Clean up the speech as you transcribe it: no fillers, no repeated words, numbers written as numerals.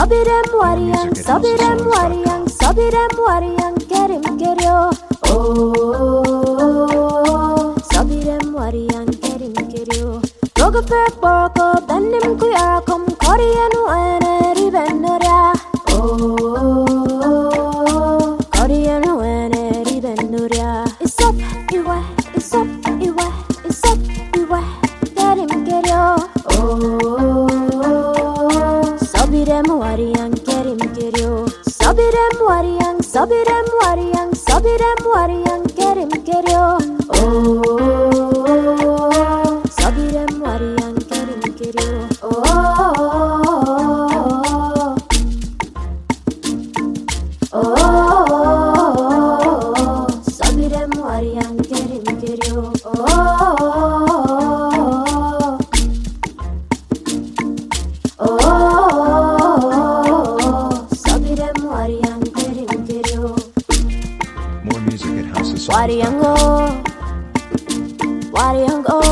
Sabirem wariyang, sabirem wariyang, sabirem wariyang, get yo. Oh, sabirem wariyang, get yo. Roga per porko, benim kuyara kom koriyanu ene ribennoria. Oh, koriyanu ene ribennoria. It's up, iwa, it's up, iwa, it's up, iwa, get yo. Oh, sabirem wariyang, get yo. Sabirem wariyang, sabirem wariyang, sabirem wariyang, get yo. Oh, sabirem wariyang, get yo. Oh, oh, sabirem wariyang, get yo. More music at House of Songs. Wariyang oh,